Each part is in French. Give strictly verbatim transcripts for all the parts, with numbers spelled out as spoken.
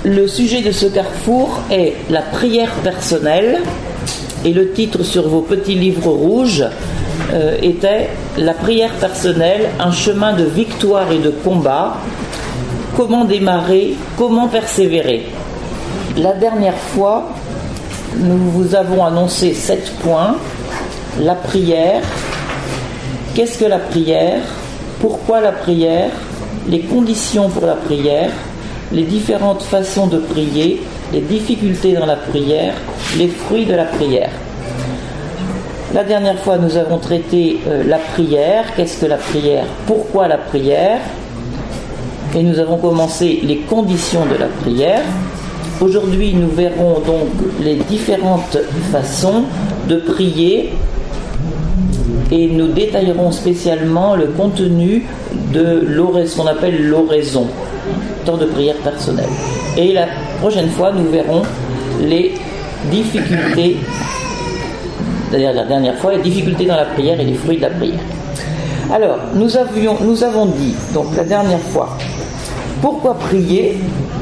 Le sujet de ce carrefour est la prière personnelle, et le titre sur vos petits livres rouges euh, était « La prière personnelle, un chemin de victoire et de combat. Comment démarrer, comment persévérer ?» La dernière fois, nous vous avons annoncé sept points. La prière, qu'est-ce que la prière, pourquoi la prière, les conditions pour la prière, les différentes façons de prier, les difficultés dans la prière, les fruits de la prière. La dernière fois, nous avons traité euh, la prière, qu'est-ce que la prière, pourquoi la prière, et nous avons commencé les conditions de la prière. Aujourd'hui, nous verrons donc les différentes façons de prier et nous détaillerons spécialement le contenu de l'oraison, ce qu'on appelle l'oraison, temps de prière personnelle. Et la prochaine fois, nous verrons les difficultés, c'est-à-dire la dernière fois, les difficultés dans la prière et les fruits de la prière. Alors, nous, avions, nous avons dit, donc la dernière fois, pourquoi prier ?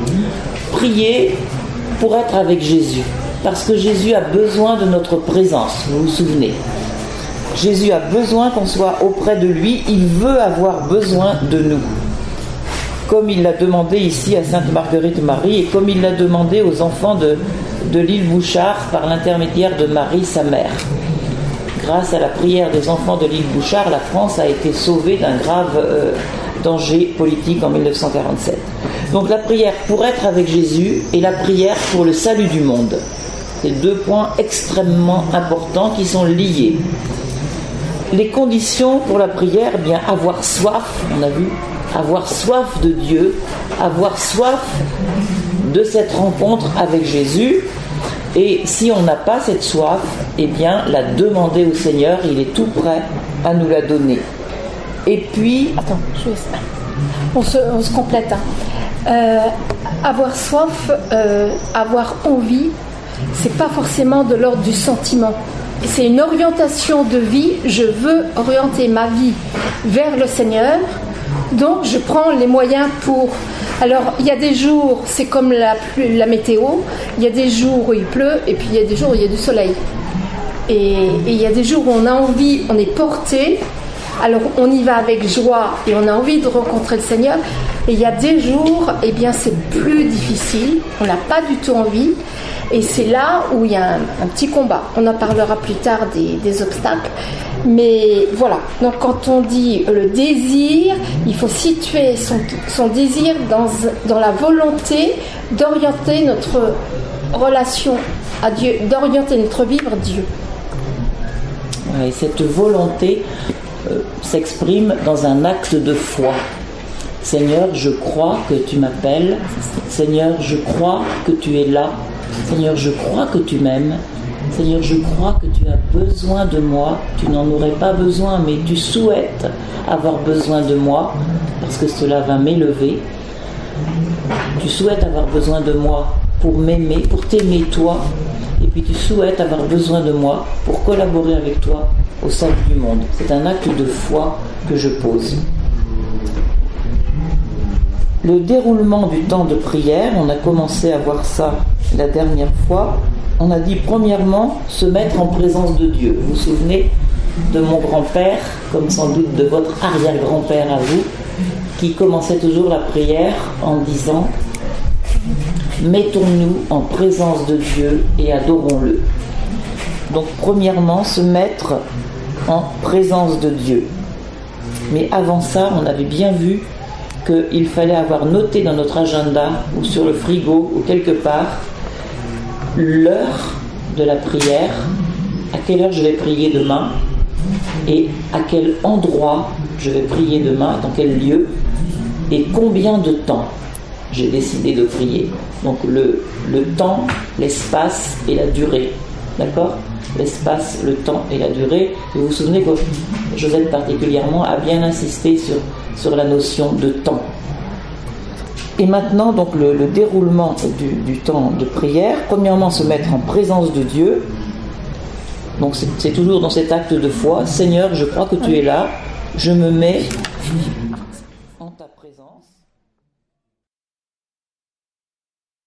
Prier pour être avec Jésus, parce que Jésus a besoin de notre présence, vous vous souvenez. Jésus a besoin qu'on soit auprès de lui, il veut avoir besoin de nous. Comme il l'a demandé ici à Sainte Marguerite Marie, et comme il l'a demandé aux enfants de, de l'île Bouchard par l'intermédiaire de Marie, sa mère. Grâce à la prière des enfants de l'île Bouchard, la France a été sauvée d'un grave euh, danger politique en dix-neuf cent quarante-sept. Donc la prière pour être avec Jésus et la prière pour le salut du monde. C'est deux points extrêmement importants qui sont liés. Les conditions pour la prière, eh bien avoir soif, on a vu, avoir soif de Dieu, avoir soif de cette rencontre avec Jésus. Et si on n'a pas cette soif, eh bien la demander au Seigneur, il est tout prêt à nous la donner. Et puis... Attends, je vais... on, se, on se complète. Hein. Euh, avoir soif, euh, avoir envie, c'est pas forcément de l'ordre du sentiment. C'est une orientation de vie. Je veux orienter ma vie vers le Seigneur, donc je prends les moyens pour... Alors, il y a des jours, c'est comme la, la météo, il y a des jours où il pleut, et puis il y a des jours où il y a du soleil. Et, et il y a des jours où on a envie, on est porté, alors on y va avec joie, et on a envie de rencontrer le Seigneur. Et il y a des jours, eh bien c'est plus difficile, on n'a pas du tout envie, et c'est là où il y a un, un petit combat. On en parlera plus tard des, des obstacles. Mais voilà, donc quand on dit le désir, il faut situer son, son désir dans, dans la volonté d'orienter notre relation à Dieu, d'orienter notre vie vers Dieu. Et cette volonté euh, s'exprime dans un acte de foi. Seigneur, je crois que tu m'appelles. Seigneur, je crois que tu es là. Seigneur, je crois que tu m'aimes. Seigneur, je crois que tu as besoin de moi. Tu n'en aurais pas besoin, mais tu souhaites avoir besoin de moi, parce que cela va m'élever. Tu souhaites avoir besoin de moi pour m'aimer, pour t'aimer toi. Et puis tu souhaites avoir besoin de moi pour collaborer avec toi au salut du monde. C'est un acte de foi que je pose. Le déroulement du temps de prière, on a commencé à voir ça la dernière fois. On a dit premièrement se mettre en présence de Dieu. Vous vous souvenez de mon grand-père, comme sans doute de votre arrière-grand-père à vous, qui commençait toujours la prière en disant « Mettons-nous en présence de Dieu et adorons-le ». Donc premièrement, se mettre en présence de Dieu. Mais avant ça, on avait bien vu qu'il fallait avoir noté dans notre agenda ou sur le frigo ou quelque part l'heure de la prière, à quelle heure je vais prier demain et à quel endroit je vais prier demain, dans quel lieu et combien de temps j'ai décidé de prier. Donc le, le temps, l'espace et la durée. D'accord ? L'espace, le temps et la durée. Et vous vous souvenez que Josette particulièrement a bien insisté sur, sur la notion de temps. Et maintenant, donc le, le déroulement du, du temps de prière. Premièrement, se mettre en présence de Dieu. Donc c'est, c'est toujours dans cet acte de foi. Seigneur, je crois que tu es là. Je me mets